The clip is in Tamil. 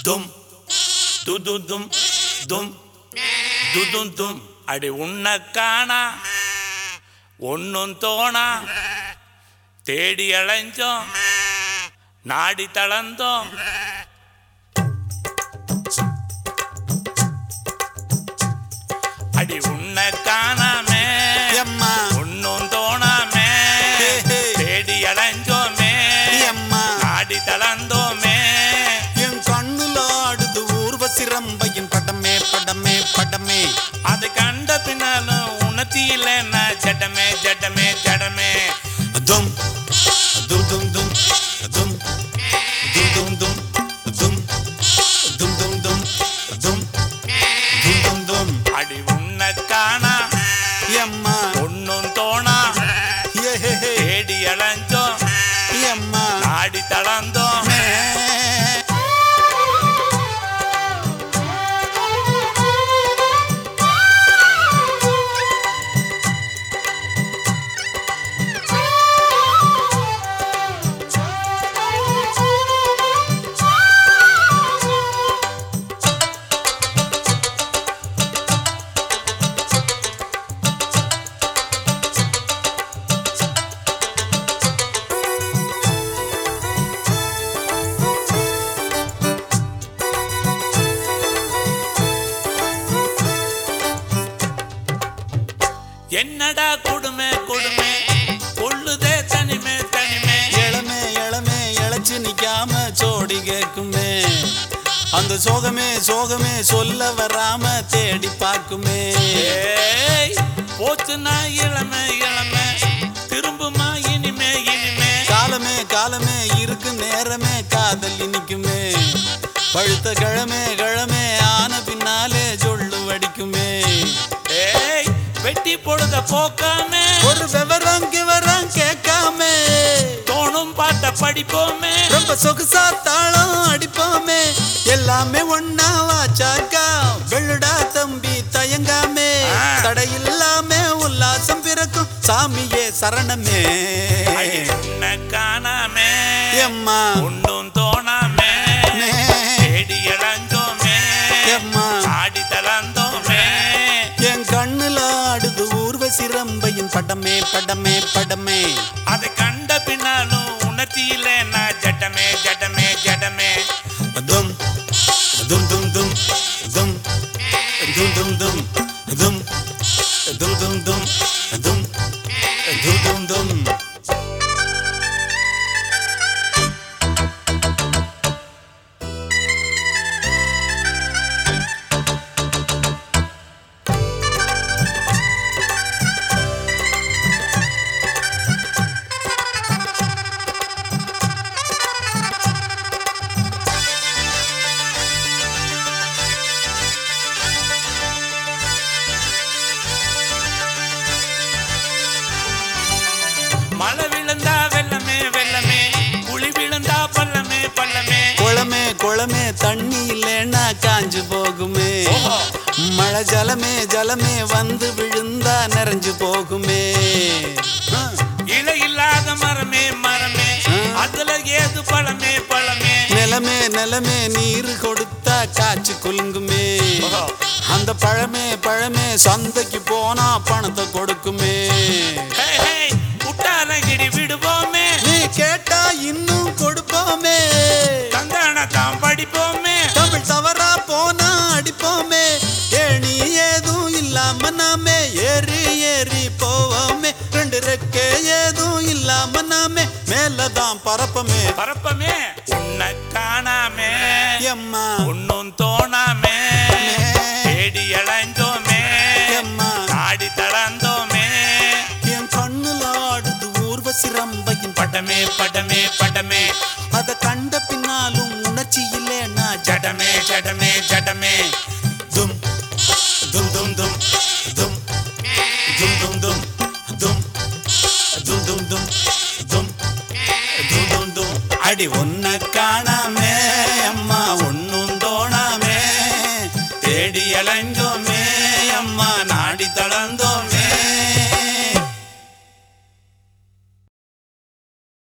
தும் துது தும் தும் துதும் தும் அடி உன்னை காணா ஒன்னும் தோணா தேடி அலைஞ்சோம் நாடி தளர்ந்தோம் அடி உன்னை காணாமே ஒன்னும் தோணாமே தேடி அலைஞ்சோமே நாடி தளர்ந்தோமே என் கண்ணுல ஆடுது ஊர்வசி ரம்பையின் படமே படமே படமே அது கண்ட பின்னாலும் உணர்த்தியில நான் ஜடமே ஜடமே ஜடமே தும் தும் தும் தும் தும் தும் தும் தும் தும் தும் தும் தும் தும் தும் தும் அடி உன்னை காணா எம்மா ஒன்னும் தோணா தேடி அலைஞ்சோம் எம்மா நாடி தளர்ந்தோம் என்னடா கொடுமை கொடுமை கொள்ளுதே தனிமே தனிமே இளமே இளமே இழைச்சு நிக்காம சோடி கேக்குமே அந்த சோகமே சோகமே சொல்ல வராம தேடி பார்க்குமே போச்சுன்னா இளமை இளமை திரும்புமா இனிமே இனிமே காலமே காலமே இருக்கு நேரமே காதல் இனிக்குமே பழுத்த கிழமே கிழமே ஆன பின்னாலே சொல்லு வடிக்குமே வெட்டி பொழுத போக்காமே ஒரு விவரம் கிவரம் கேட்காம தோணும் பாட்ட படிப்போமே ரொம்ப சொகுசா தாளம் அடிப்போமே எல்லாமே ஒன்னா வாச்சாக்கா வெள்ளுடா தம்பி தயங்காமே தடையில்லாம உல்லாசம் பிறக்கும் சாமியே சரணமே உன்னை காணாமே எம்மா ஒன்னும் தோணாமே தேடி இழந்தோமே எம்மா ஆடி தளர்ந்தோமே என் கண்ணுல ஆடுது ஊர்வசி ரம்பையின் படமே படமே படமே அதை கண்ட பின்னாலும் உணர்த்தியில நான் ஜடமே ஜடமே ஜடமே தும் தும் தும் தும் தும் தும் தும் தும் தும் தும் தும் தும் தும் தும் தும் மழை விழுந்தா வெள்ளமே வெள்ளமே குழி விழுந்தா பள்ளமே பள்ளமே குளமே குளமே தண்ணி இல்லைன்னா காஞ்சு போகுமே மழை ஜலமே ஜலமே வந்து விழுந்தா நிறைஞ்சு போகுமே இலை இல்லாத மரமே மரமே அதுல ஏது பழமே பழமே நிலமே நிலமே நீர் கொடுத்தா காய்ச்சி குலுங்குமே அந்த பழமே பழமே சந்தைக்கு போனா பணத்தை கொடுக்குமே குட்டாலங்கிடி விடுவோமே நீ கேட்டா இன்னும் கொடுப்போமே தந்தான தாம் படிப்போமே தமிழ் தவறா போனா அடிப்போமே ஏணி ஏதும் இல்லாம நாமே ஏறி ஏறி போவோமே ரெண்டு ரெக்கே ஏதும் இல்லாம நாமே மேலதான் பரப்பமே பரப்பமே உன்னை காணாமே எம்மா ஒன்னும் தோணாமே தேடி இழந்தோமே எம்மா நாடி தளர்ந்தோமே என் கண்ணுல ஆடுது ஊர்வசி ரம்பையின் படமே படமே படமே அத கண்ட பின்னாலும் உணர்ச்சி இல்லைன்னா ஜடமே ஜடமே ஜடமே தும் தும் தும் தும் தும் தும் தும் தும் தும் தும் தும் தும் தும் தும் தும் தும் அடி ஒன்ன காணாம